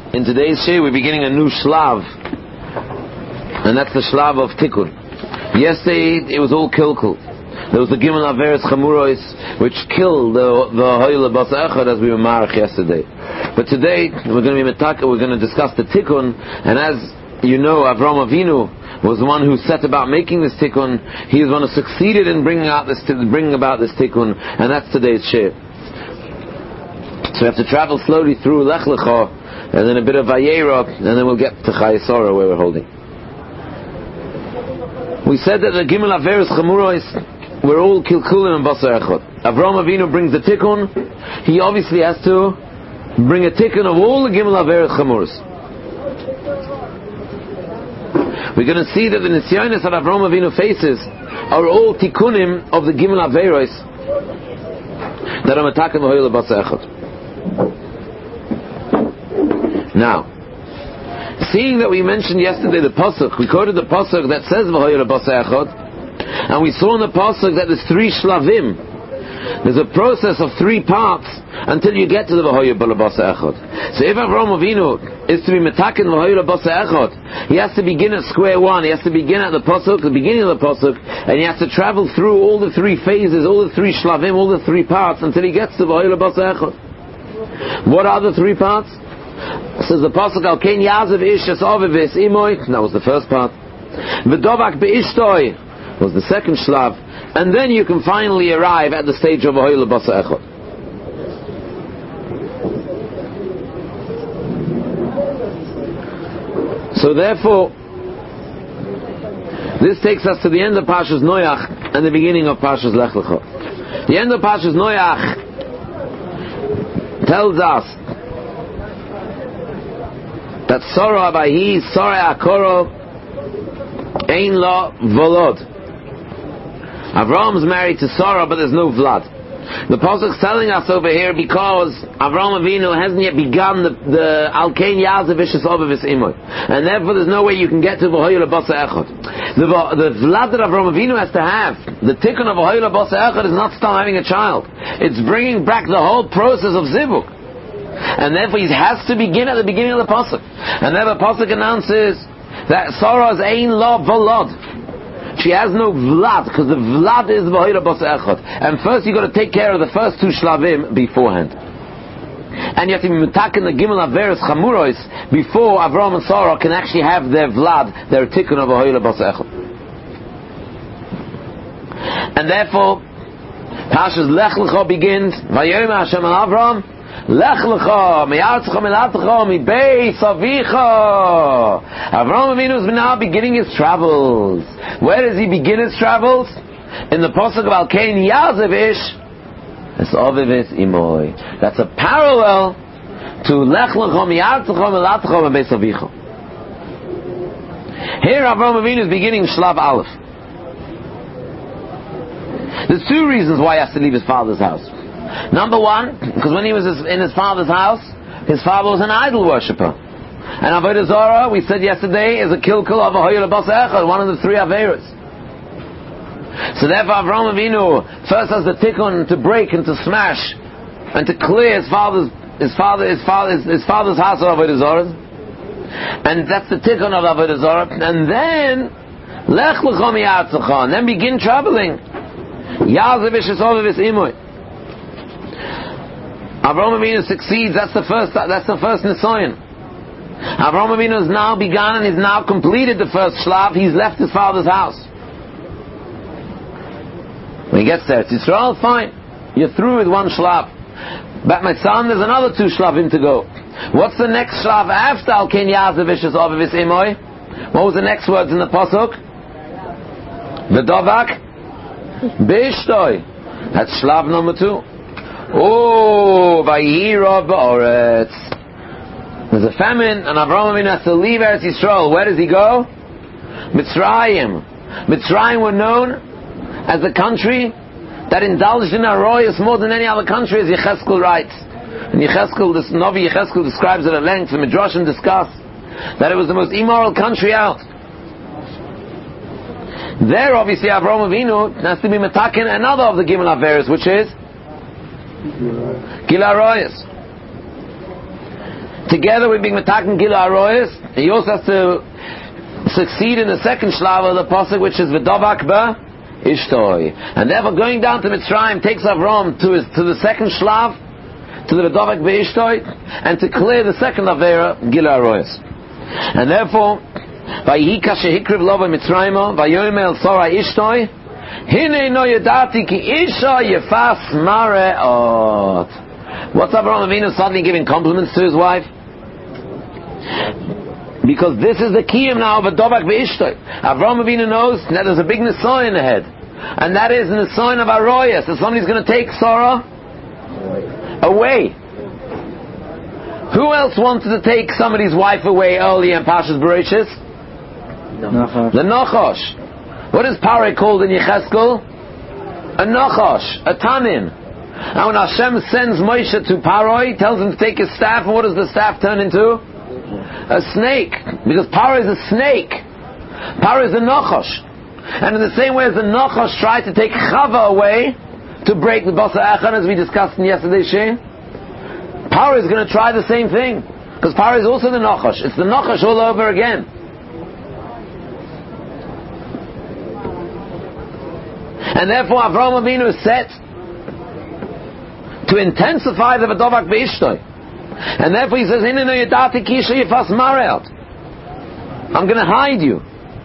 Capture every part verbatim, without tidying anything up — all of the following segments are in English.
In today's shir, we're beginning a new shlav, and that's the shlav of tikkun. Yesterday, it was all kilkul. There was the gimel averes chamuros, which killed the the hoyle bas echad, as we were marach yesterday. But today, we're going to be metaka. We're going to discuss the tikkun, and as you know, Avraham Avinu was the one who set about making this tikkun. He is one who succeeded in bringing out this, bringing about this tikkun, and that's today's shir. So we have to travel slowly through Lech Lecha, and then a bit of Vayera, and then we'll get to Chayei Sarah where we're holding. We said that the Gimel Averes Chamuros were all Kilkulim and Basar Echad. Avraham Avinu brings the tikkun. He obviously has to bring a tikkun of all the Gimel Averes Chamuros. We're going to see that the Nisyonis that Avraham Avinu faces are all tikkunim of the Gimel Averes that are Matakim Hoyle Basar Echad. Now, seeing that we mentioned yesterday the pasuk, we quoted the pasuk that says V'hoyer Basar Echad, and we saw in the pasuk that there's three shlavim. There's a process of three parts until you get to the V'hoyer Basar Echad. So if Avraham Avinu is to be metaken V'hoyer Basar Echad, he has to begin at square one. He has to begin at the pasuk, the beginning of the pasuk, and he has to travel through all the three phases, all the three shlavim, all the three parts until he gets to V'hoyer Basar Echad. What are the three parts? Says the pasuk al kein yazav ish es ovevis imoy. That was the first part. V'dovak be'ishtoi was the second shlav, and then you can finally arrive at the stage of V'hoyer Basar Echad. So therefore, this takes us to the end of Parshas Noach and the beginning of Parshas Lech Lecha. The end of Parshas Noach tells us that Sarah Abahi, Sarah Akoro, Ein La Volod. Avram's married to Sarah, but there's no Vlad. The pasuk's telling us over here because Avraham Avinu hasn't yet begun the the Al Kein Yazav Vishas Ovavis Imoy, and therefore there's no way you can get to V'hoyer Basar Echad. The the Vlad that Avraham Avinu has to have, the tikkun of V'hoyer Basar Echad, is not still having a child. It's bringing back the whole process of Zivuk. And therefore he has to begin at the beginning of the pasuk. And then the pasuk announces that Sarah's Ein La Volod. She has no Vlad, because the Vlad is V'hoyer Basar Echad. And first you've got to take care of the first two shlavim beforehand. And you have to be metaken the Gimel Averes Chamuros before Avraham and Sarah can actually have their Vlad, their tikkun of V'hoyer Basar Echad. And therefore Parshas Lech Lecha begins, Vayomer Hashem al Avraham, Lech Lecha, mi'artzecha mi'latzecha, mi'beis avicha. Avraham Avinu is now beginning his travels. Where does he begin his travels? In the pasuk of Al Kein Yazav Ish Es Ovevis Imoy. That's a parallel to Lech Lecha, mi'artzecha mi'latzecha, mi'beis avicha. Here Avraham Avinu is beginning Shlav Aleph. There's two reasons why he has to leave his father's house. Number one, because when he was in his father's house, his father was an idol worshipper. And Avodah Zarah, we said yesterday, is a kilkul of V'hoyer Basar Echad, one of the three Averas. So therefore Avraham Avinu first has the tikkun to break and to smash and to clear his father's his father his father's his father's house of Avodah Zarah. And that's the tikkun of Avodah Zarah. And then Lech Lecha mi'artzecha, and then begin traveling. Yazav Ish Es Ovevis Imoy. Avraham Avinu succeeds. That's the first. That's the first nisayon. Avraham Avinu has now begun and he's now completed the first shlav. He's left his father's house. When he gets there, it's Yisrael, fine. You're through with one shlav. But my son, there's another two shlavim to go. What's the next shlav after Al Kein Yazav Vishas Ovavis Imoy? What was the next words in the pasuk? V'dovak Be'ishtoi. That's shlav number two. Oh, Vayira Ba'oretz. There's a famine, and Avraham Avinu has to leave Eretz Yisrael. Where does he go? Mitzrayim. Mitzrayim were known as the country that indulged in aroyas more than any other country, as Yecheskel writes. And Yecheskel, this Novi Yecheskel describes it at length, and Midrashim discuss that it was the most immoral country out. There, obviously, Avraham Avinu has to be metaken another of the Gimel Averes, which is Gil Aroyas. together with being metaken Gila Aroyas, he also has to succeed in the second shlav of the pasuk, which is V'davak ba Ishtoi. And therefore going down to Mitzrayim takes Avram to his, to the second shlav, to the V'davak ba Ishtoi, and to clear the second Avera, Gila Aroyas. And therefore, Vayihi kasher hikriv lo b'Mitzrayim, vayomer el Sora Ishtoi, Hine no yadati ki isha yefas mareot. What's Avraham Avinu suddenly giving compliments to his wife? Because this is the kiyum now of a dovak ve'ishtoi. Avraham Avinu knows that there's a big nesoin ahead, and that is the nesoin of Aroyas. That somebody's going to take Sarah away. Who else wanted to take somebody's wife away early in Pashas Bereshis? The Nachash. What is Paroi called in Yecheskel? A Nachash, a Tanin. And when Hashem sends Moshe to Paroi, tells him to take his staff, and what does the staff turn into? A snake. Because Paroi is a snake. Paroi is a Nachash. And in the same way as the Nachash tried to take Chava away to break the Basa Echan, as we discussed in yesterday's Shir, Paroi is going to try the same thing. Because Paroi is also the Nachash. It's the Nachash all over again. And therefore Avraham Avinu is set to intensify the V'davak Be'ishtoi. And therefore he says, Hine no yadati ki isha yefas mareot. I'm going to hide you.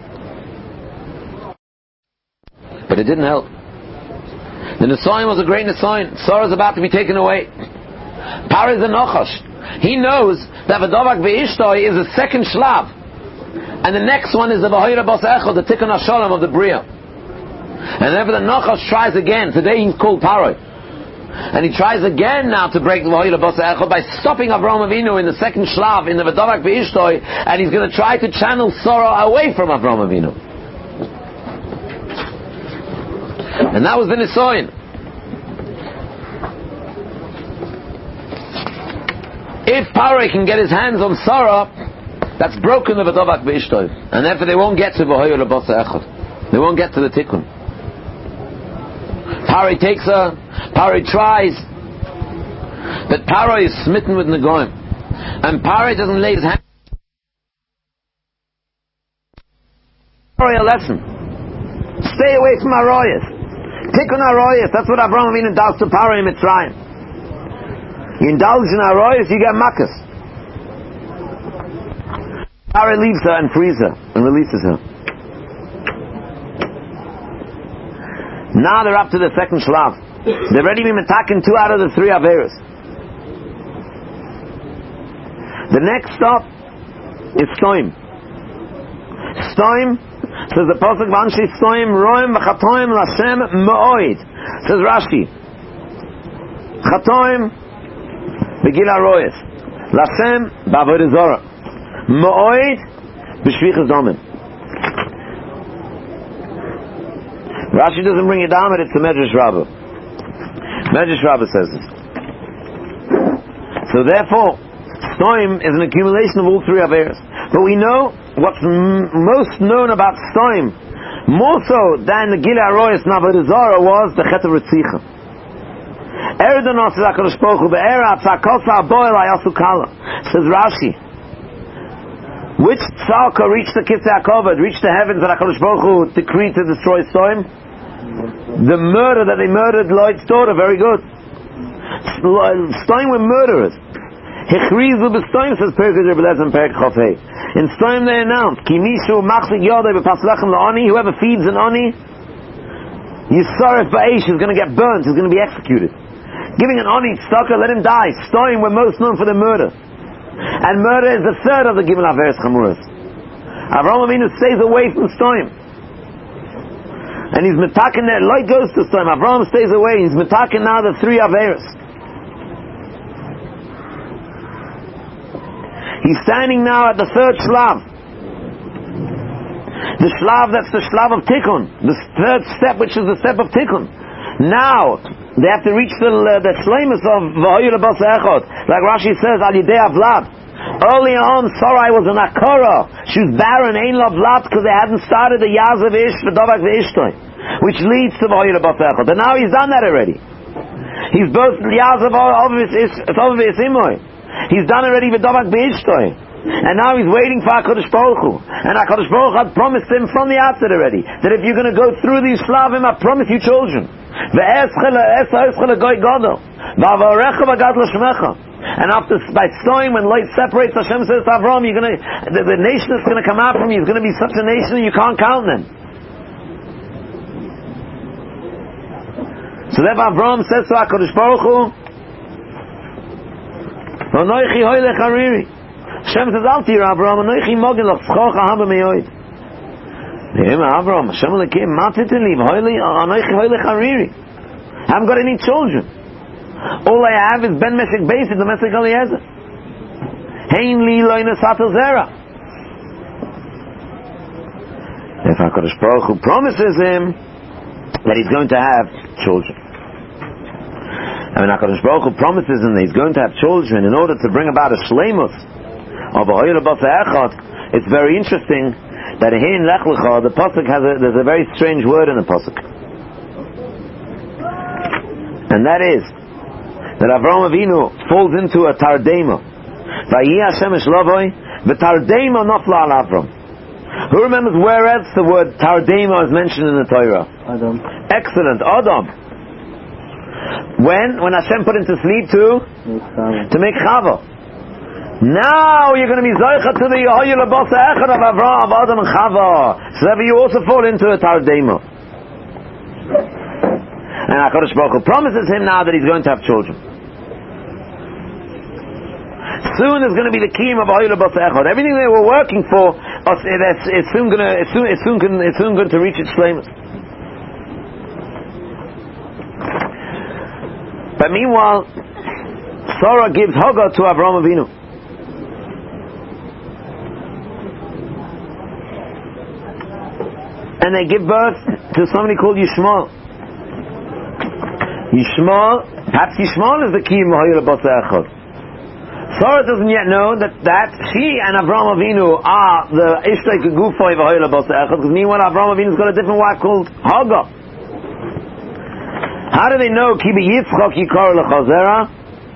But it didn't help. The Nesoim was a great Nesoim. Sarah is about to be taken away. Paroi is a Nachash. He knows that V'davak Be'ishtoi is the second shlav. And the next one is the V'hoyra Bas Echad, the Tikkun HaShalom of the Bria. And therefore the Nachash tries again. Today he's called Paroi. And he tries again now to break the V'hoyla Basa Echad by stopping Avraham Avinu in the second shlav in the V'davak Be'ishtoi, and he's going to try to channel Sarah away from Avraham Avinu. And that was the Nisoyin. If Paroi can get his hands on Sarah, that's broken the V'davak Be'ishtoi. And therefore they won't get to V'hoyla Basa Echad. They won't get to the Tikkun. Paroi takes her, Paroi tries, but Paroi is smitten with Negoim, and Paroi doesn't lay his hand. Paroi a lesson. Stay away from Aroyas. Tikkun Aroyas. That's what Avraham Avinu does to Paroi in Mitzrayim. You indulge in Aroyas, you get makas. Paroi leaves her and frees her and releases her. Now they're up to the second shlav. They've already been attacking two out of the three Averas. The next stop is Stoim. Stoim, says the Pasuk, Vanshi Stoim, Roim, V'chatoim, Lashem, Me'oid. Says Rashi, Chatoim, Begil HaRoyes. Lashem, B'avodah Zorah. Me'oid, B'shvichas Domim. Rashi doesn't bring it down, but it's the Medrash Rabbah. Medrash Rabbah says it. So therefore, Stoim is an accumulation of all three Averas. But we know what's m- most known about Stoim, more so than the Gila Aroyas Navodah Zarah, was the Chet of Ritzicha. Erdonos is HaKadosh Baruch Hu be'era tzakotza aboil ayasu kala. Says Rashi, which tzaka reached the Kitzei HaKovod, reached the heavens that HaKadosh Baruch Hu decreed to destroy Stoim? The murder that they murdered Lloyd's daughter. Very good. Stoim were murderers. Hechrizu b'Stoim, says Perek Rebbe Lezer and Perek Chofei. In Stoim they announced, Ki mishu machzik yodei b'pas lechem la'oni, whoever feeds an oni, Yisaref ba'esh, is going to get burnt, is going to be executed. Giving an oni tzedakah, let him die. Stoim were most known for their murder. And murder is the third of the Gimel Averes Chamuras. Avraham Avinu stays away from Stoim. And he's metaken there. Light goes to Stoim. Avraham stays away. He's metaken now the three Averes. He's standing now at the third shlav. The shlav that's the shlav of Tikkun. The third step, which is the step of Tikkun. Now, they have to reach the uh, the shleimus of V'hoyra Basa Echad. Like Rashi says, Al Yidei Avlad. Earlier on, Sarai was an Akara. She was barren, Ein Lo Vlad, because they hadn't started the Yazav Ish, V'davak V'ishtoi, which leads to V'hoyra Basa Echad. And now he's done that already. He's both Yazav of his Imoy. He's done already with Davak Be'ishtoi. And now he's waiting for HaKadosh Baruch Hu. And HaKadosh Baruch Hu had promised him from the outset already that if you're going to go through these flavim, I promise you children. And after, by Stoim, when light separates, Hashem says to Avram, you're gonna, the, the nation that's going to come out from you is going to be such a nation you can't count them. So therefore Avram says to HaKadosh Baruch Hu, Anoichi hoylech hariri. Hashem says, Al tira Avram, Anoichi mogin lach tzchocha haba meyoid. Avram, Hashem lekim, matitin liv, Anoichi hoylech hariri. I haven't got any children. All I have is Ben Meshek Beis, the Meshek Eliezer. Hein li loina satel zera. If HaKadosh Baruch Hu promises him that he's going to have children. I mean, HaKadosh Baruch Hu promises him that he's going to have children in order to bring about a shleimus of a hoyle basa echad. It's very interesting that here in Lech Lecha, the pasuk has a, there's a very strange word in the pasuk. And that is that Avraham Avinu falls into a tardema. Vayi Hashem eshlavoi, v'tardema nafla al Avram. Who remembers where else the word tardema is mentioned in the Torah? Adam. Excellent, Adam. When? When Hashem put him to sleep to? To make Chava. Now you're going to be Zoicha to the Yehoyel Basa Echad of Avraham, Adam and Chava. So therefore you also fall into a tardema. And HaKadosh Baruch Hu promises him now that he's going to have children. Soon is going to be the kiyum of Ha'ila Basa Echad. Everything they were working for, it's, it's soon going to, it's soon, it's soon, it's soon going to reach its shleimus. But meanwhile, Sarah gives Hagar to Avraham Avinu. And they give birth to somebody called Yishmael. Yishmael, perhaps Yishmael is the key Mahayil Basa Echad. Sarah doesn't yet know that, that she and Avraham Avinu are the Ishtay Kegufay Mahayil Basa Echad, because meanwhile Avraham Avinu's got a different wife called Hagar. How do they know Ki Yitzchak Yikar L'Chazera?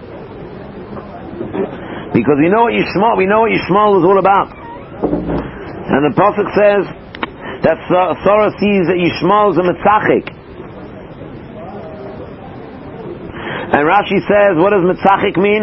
Because we know what Yishmael, we know what Yishmael is all about. And the Prophet says that Sarah sees that Yishmael is a Metzachik. And Rashi says, what does Metzachik mean?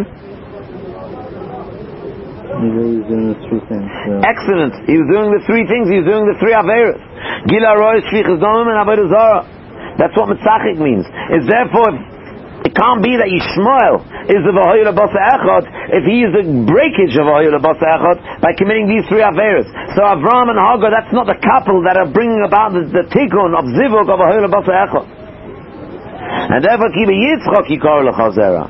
He's doing the three things. Yeah. Excellent. He was doing the three things. He was doing the three Averas. Gila Roy, Shvichas Domim, and Avodah Zarah. That's what Metzachik means. It's therefore, it can't be that Yishmael is the V'hoyel Basa Echad if he is the breakage of V'hoyel Basa Echad by committing these three Averas. So Avraham and Hagar, that's not the couple that are bringing about the, the tikkun of Zivug of V'hoyel Basa Echad. And therefore, Ki Yitzchak Yikar L'Chazera.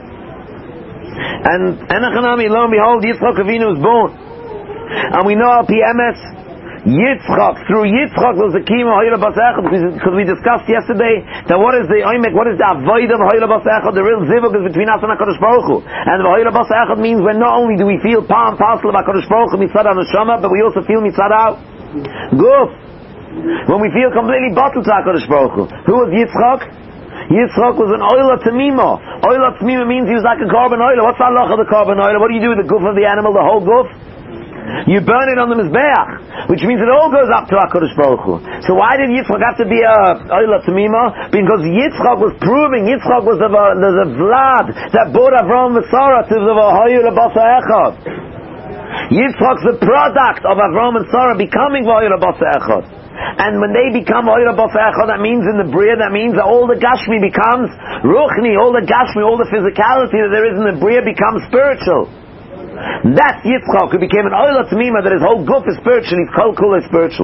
And Enochanami, lo and behold, Yitzchak Avinu was born. And we know our P M S, Yitzchak, through Yitzchak was the key of Ha'ila Basa Echad, because we discussed yesterday that what is the Oimek, what is the Avoid of Ha'ila Basa Echad, the real Zivug is between us and HaKadosh Baruch Hu. And Ha'ila Basa Echad means when not only do we feel palm parcel of HaKadosh Baruch Hu mitzad HaNeshama, but we also feel mitzad out Guf. When we feel completely bottled to HaKadosh Baruch Hu. Who was Yitzchak? Yitzchak was an oila tamima. Oila tamima means he was like a carbon oila. What's the halach of the carbon oila? What do you do with the goof of the animal, the whole goof? You burn it on the mizbeach, which means it all goes up to HaKadosh Baruch Hu. So why did Yitzchak have to be a oila tamima? Because Yitzchak was proving, Yitzchak was the, the, the vlad that brought Avraham and Sarah to the V'hoyel Basa Echad. Yitzchak's the product of Avraham and Sarah becoming V'hoyel Basa Echad. And when they become Ha'ila Basa Echad, that means in the Bria, that means that all the Gashmi becomes Ruchni, all the Gashmi, all the physicality that there is in the Bria becomes spiritual. That's Yitzchak, who became an Ha'ila Tamima, that his whole goof is spiritual, his kol kul is spiritual.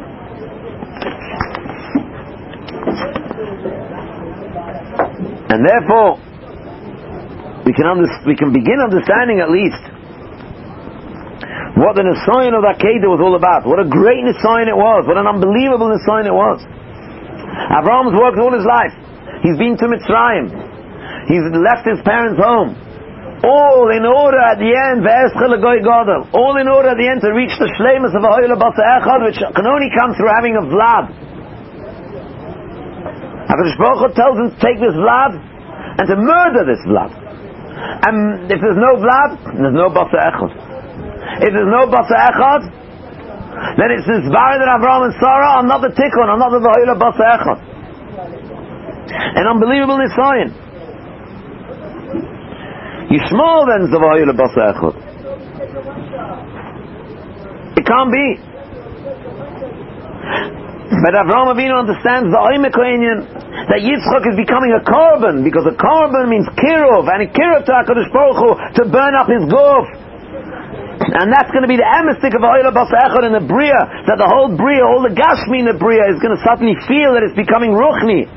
And therefore, we can, under- we can begin understanding at least what the Nisayon of that Kedah was all about. What a great Nisayon it was. What an unbelievable Nisayon it was. Abraham's worked all his life. He's been to Mitzrayim. He's left his parents' home. All in order at the end, all in order at the end to reach the Shleimus of Ha'ila Basa Echad, which can only come through having a Vlad. HaKadosh Baruch Hu tells him to take this Vlad and to murder this Vlad. And if there's no Vlad, there's no Basa Echad. If there's no Basa Echad, then it's inspired that Avraham and Sarah, another tikkun, another V'hoyle Basa Echad. An unbelievable Nisayan. Yishmael then is the V'hoyle Basa Echad. It can't be. But Avraham Avinu understands the Oimek Inyan that Yitzchak is becoming a korban, because a korban means kiruv, and a kiruv to HaKadosh Baruch Hu to burn up his guf. And that's going to be the emistic of V'hoyle Basa Echad in the Bria, that the whole Bria, all the Gashmi in the Bria is going to suddenly feel that it's becoming Ruchni.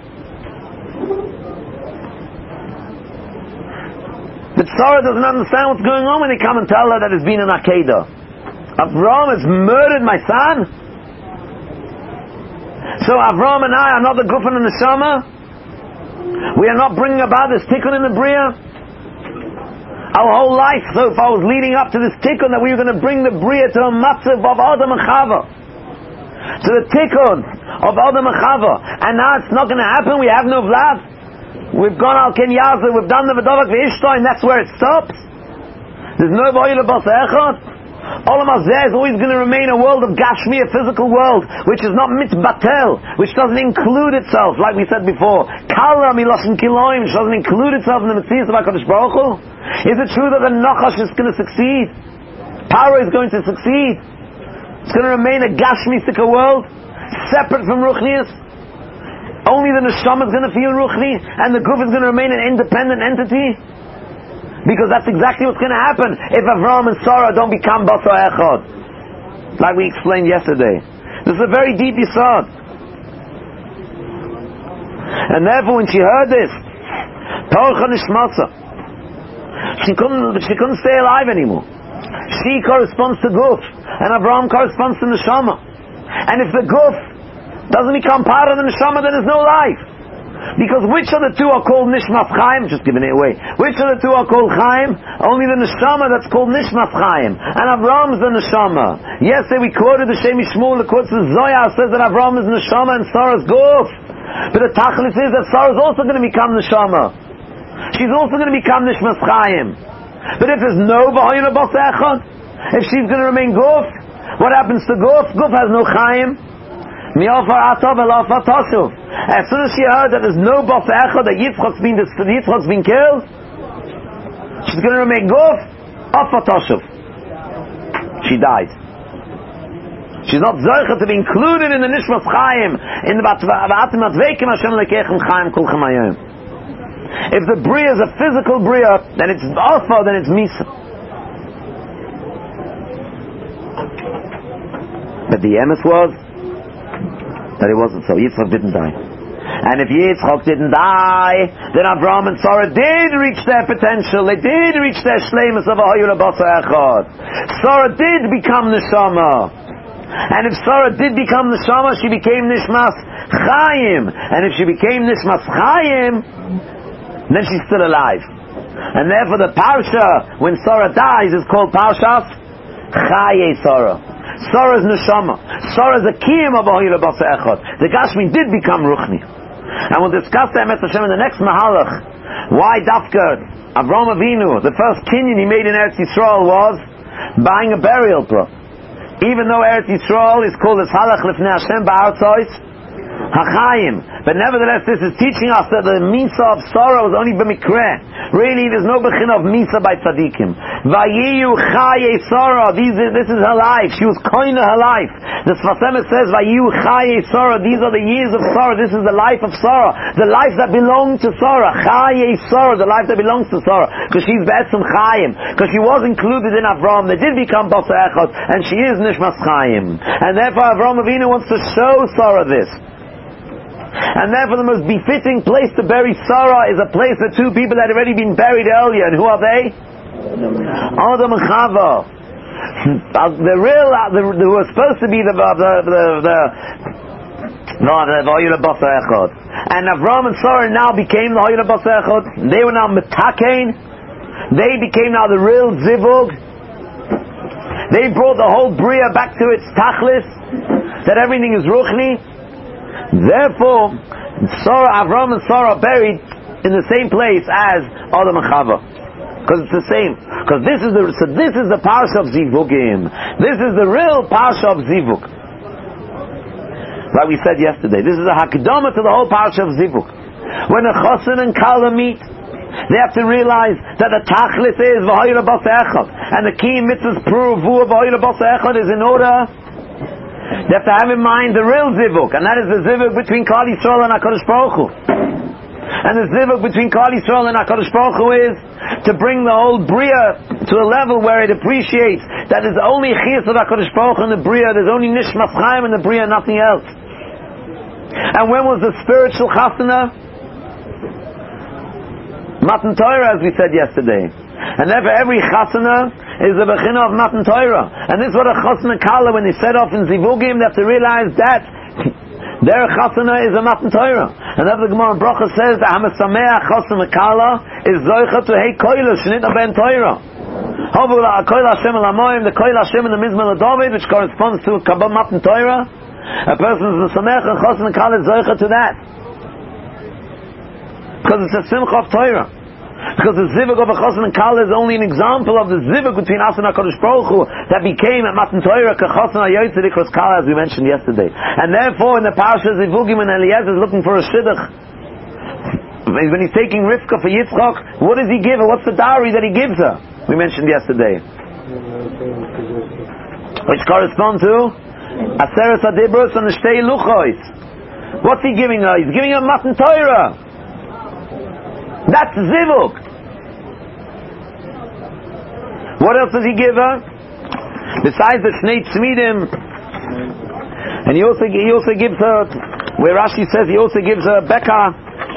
But Sarah doesn't understand what's going on when they come and tell her that it's been an Akedah. Avraham has murdered my son. So Avraham and I are not the Gufan and the Neshama. We are not bringing about this tikkun in the Bria. Our whole life so far was leading up to this tikkun that we were going to bring the Bria to a matzav of Adam and Chava, to the tikkun of Adam and Chava. And now it's not going to happen. We have no Vlad. We've gone al Ken Yazer, we've done the V'davak V'ishtai, and that's where it stops. There's no V'hoyle Basa Echad. Olam Hazeh is always going to remain a world of Gashmi, a physical world, which is not mitbatel, which doesn't include itself, like we said before, Kala Miloshin Kiloim, which doesn't include itself in the Metzias of HaKadosh Baruch Hu. Is it true that the Nachash is going to succeed? Power is going to succeed? It's going to remain a Gashmi-sika world, separate from Ruchnius? Only the Neshama is going to feel Ruchni, and the Guf is going to remain an independent entity? Because that's exactly what's going to happen if Avraham and Sarah don't become Basa Echad, like we explained yesterday. This is a very deep yisod. And therefore when she heard this, Torcha Nishmasa, she couldn't, she couldn't stay alive anymore. She corresponds to Guf, and Avraham corresponds to Neshama. And if the Guf doesn't become part of the Neshama, then there's no life. Because which of the two are called Nishmas Chaim? Just giving it away. Which of the two are called Chaim? Only the Neshama that's called Nishmas Chaim. And Avraham is the Neshama. Yesterday we quoted the Shem Yishmael, the quotes the Zohar says that Avraham is Neshama and Sarah's Guf. But the Tachlis is that Sarah is also going to become Neshama. She's also going to become Nishmas Chaim. But if there's no V'hoyle Basa Echad, if she's going to remain Guf, what happens to Guf? Guf has no Chaim. As soon as she heard that there's no Basa Echad, that Yitzchak's been, Yitzchak's been killed, she's going to remain Guf, Afa Toshuv. She dies. She's not Zocha to be included in the Nishmas Chaim, in the V'atim Atveikim Hashem Lekechem Chaim Kulchem Hayom. If the Bria is a physical Bria, then it's Afa, then it's Misa. But the emes was that it wasn't so. Yitzchak didn't die. And if Yitzchak didn't die, then Avraham and Sarah did reach their potential. They did reach their shleimus of V'hoyle Basa Echad. Sarah did become Neshama. And if Sarah did become Neshama, she became Nishmas Chaim. And if she became Nishmas Chaim, then she's still alive. And therefore the Parsha, when Sarah dies, is called Parshas Chaye Sarah. Sarah's Neshama. Sarah's a kiyum of V'hoyle Basa Echad. The Gashmi did become Ruchni. And we'll discuss that Emes Hashem in the next Mahalach. Why Dafka, Avraham Avinu, the first kinyan he made in Eretz Yisrael was buying a burial plot. Even though Eretz Yisrael is called as Halach Lifnei Hashem Ba'artzois Hachayim, but nevertheless this is teaching us that the Misa of Sarah was only b'mikreh. Really there's no bechin of Misa by Tzadikim. Vayiyu Chaye Sarah, these, this is her life. She was koine her life. The Sfas Emes says Vayiyu Chaye Sarah, these are the years of Sarah. This is the life of Sarah, the life that belonged to Sarah. Chaye Sarah, the life that belongs to Sarah, because she's Be'etzem Chayim, because she was included in Avraham. They did become Basa Echad, and she is Nishmas Chayim. And therefore Avraham Avinu wants to show Sarah this. And therefore the most befitting place to bury Sarah is a place of two people that have already been buried earlier. And who are they? Adam and Chava. The real, the, the who were supposed to be the the the the no, the V'hoyle Basa Echad. And Avraham and Sarah now became the V'hoyle Basa Echad. They were now Metakein. They became now the real Zivug. They brought the whole Bria back to its Tachlis, that everything is Ruchni. Therefore, Sarah, Avraham and Sarah are buried in the same place as Adam and Chava. Because it's the same. Because this is the so this is the parsha of Zivugim. This is the real parsha of Zivug. Like we said yesterday, this is a hakdama to the whole parsha of Zivug. When a chosin and kala meet, they have to realize that the tachlis is v'hoyla bas echad, and the key mitzvahs prove who v'hoyla bas echad is in order. They have to have in mind the real zivuk, and that is the zivuk between Klal Yisrael and HaKadosh Baruch Hu. And the zivuk between Klal Yisrael and HaKadosh Baruch Hu is to bring the whole bria to a level where it appreciates that there's only chiyas of HaKadosh Baruch Hu in the bria, there's only nishmas chaim in the bria, nothing else. And when was the spiritual chasana? Matan Torah, as we said yesterday. And therefore every chasana is the bechina of Matan Torah. And this is what a chasana kala, when they set off in Zivugim, they have to realize that their chasana is a Matan Torah. And therefore the Gemara Bracha says that Hamasameach chasana kala is zoicha to hei koila shenit ben Torah. However, the koil Hashem el Hamoyim, the koil Hashem in the Mizmor David, which corresponds to Kabbalah Matan Torah, a person is Masameach and chasana kala is zoicha to that. Because it's a simcha of Torah. Because the zivug of a chassan and kala is only an example of the zivug between us and HaKadosh Baruch Hu that became at Matan Torah kachassan hayoytzer ikros kala, as we mentioned yesterday. And therefore in the parasha Zivugim, when Eliezer is looking for a shidduch, when he's taking Rivka for Yitzchak, what does he give her? What's the dowry that he gives her? We mentioned yesterday. Which correspond to Aseres HaDibros and the Shtei Luchos. What's he giving her? He's giving her Matan Torah. That's zivuk. What else does he give her? Besides the shnei tzmidim, and he also he also gives her, where Rashi says he also gives her beka.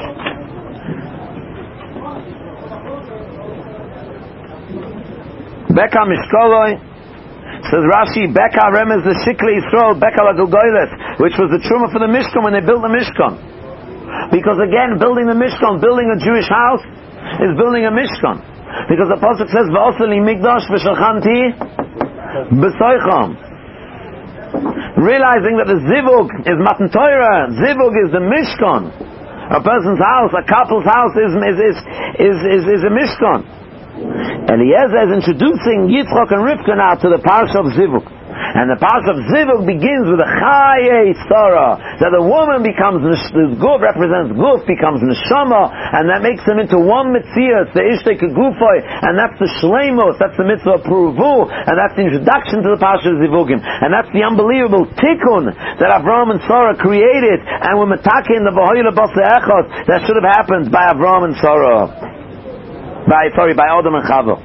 Beka mishkoloi. Says Rashi, beka remez the shikli Yisrael beka l'gulgoyles, which was the truma for the Mishkan when they built the Mishkan. Because again, building the Mishkan, building a Jewish house, is building a Mishkan. Because the Pasuk says, "V'osel li migdash v'shachanti b'soicham." Realizing that the zivug is Matan Torah, zivug is the Mishkan. A person's house, a couple's house is is is is, is, is a Mishkan. Eliezer is introducing Yitzchak and Rivka now to the parsha of zivug. And the parsha of Zivug begins with a Chaye Sarah, that the woman becomes, the Guf represents Guf, becomes Neshama, and that makes them into one Metzias, the Ishtei Kegufoi, and that's the Shleimos, that's the Mitzvah Puruvu, and that's the introduction to the parsha of Zivugim. And that's the unbelievable Tikkun that Avraham and Sarah created, and were Metakin the V'hoyla Bas Echad, that should have happened by Avraham and Sarah. By, sorry, by Adam and Chava.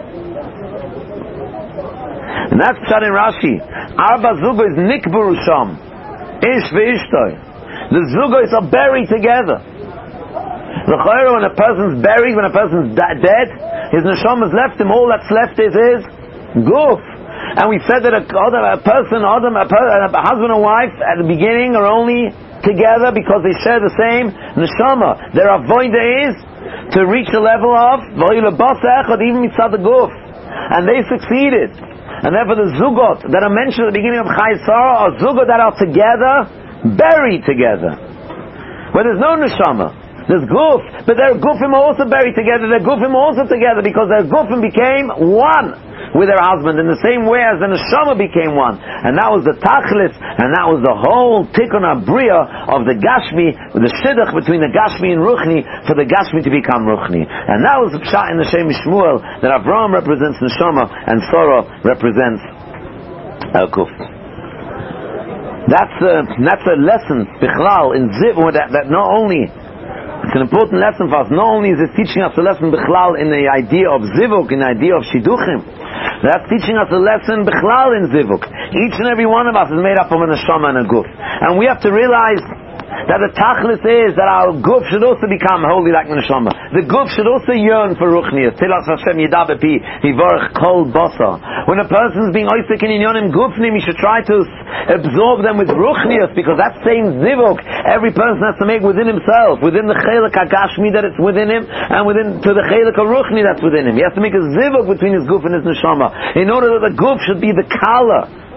And that's Pshat in Rashi. Arba Zugos Nikburu Sham. Ish ve'ishtoi. The Zugos are buried together. The Chayra, when a person's buried, when a person's da- dead, his Neshama has left him, all that's left is his Guf. And we said that a, a person, Adam, a, a husband and wife, at the beginning are only together because they share the same Neshama. Their avoida is to reach the level of V'hoyla bas echad, even mitzad the Guf. And they succeeded. And therefore the zugot that are mentioned at the beginning of Chai Sarah are zugot that are together, buried together. Where there's no neshama, there's guf, but their gufim are also buried together, their gufim are also together because their gufim became one with their husband in the same way as the neshama became one. And that was the tachlis, and that was the whole tikkun abriya of the gashmi, the shidduch between the gashmi and ruchni, for the gashmi to become ruchni. And that was the pshat in the Shem Shmuel, that Avraham represents neshama and Sarah represents Elkuf. That's a, that's a lesson bichlal in ziv, that, that not only it's an important lesson for us. Not only is it teaching us a lesson bichlal in the idea of zivuk, in the idea of shidduchim, that's teaching us a lesson bichlal in zivuk. Each and every one of us is made up of a neshama and a guf, and we have to realize that the tachlis is that our guf should also become holy like the neshama. The guf should also yearn for ruchnius. Tilas Hashem yida bepi yivarech kol basa. When a person is being oisik in inyonim gufnim, he should try to absorb them with ruchnius, because that same zivuk every person has to make within himself, within the chelik hagashmi that it's within him, and within to the chelik ruchni that's within him. He has to make a zivuk between his guf and his neshama, in order that the guf should be the kala,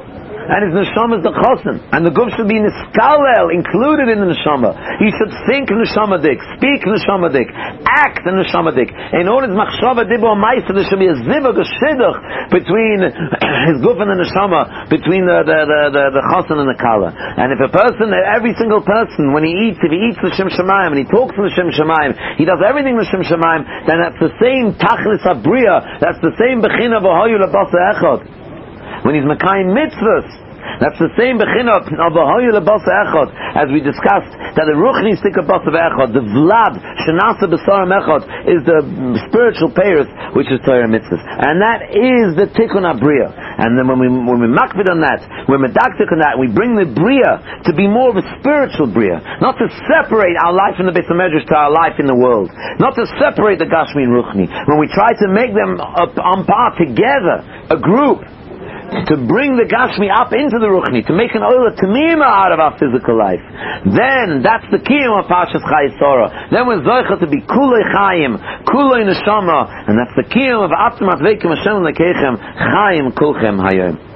and his neshama is the chosen, and the guf should be niskalel, included in the neshama. He should think neshama dik, speak neshama dik, act neshama dik. In order to machshava dibur ma'isa, there should be a zivug, a shidduch between his guf and the neshama, between the the the, the, the chosen and the kala. And if a person, every single person, when he eats, if he eats l'shem shamayim and he talks l'shem shamayim, he does everything l'shem shamayim, then that's the same tachlis abriya, that's the same bechina v'hoyu lebasa echad. When he's Mekayim mitzvahs, that's the same bechina of v'hoyu lebasa echad, as we discussed, that the ruchni stick of basa echad, the vlad shenasa b'saram echad, is the spiritual payers, which is Torah mitzvahs, and that is the tikkun abriya. And then when we when we makbid on that, we're medaktik on that, we bring the bria to be more of a spiritual bria, not to separate our life in the Beis HaMedrash to our life in the world, not to separate the Gashmi and Ruchni. When we try to make them up on par together, a group, to bring the Gashmi up into the Ruchni, to make an oila tamima out of our physical life, then that's the kiyum of Parshas Chayei Sarah. Then we're zoicha to be kulei chayim, kulei neshama, and that's the kiyum of Atzmat Veikim Hashem Lekechem Chayim Kulchem Hayom.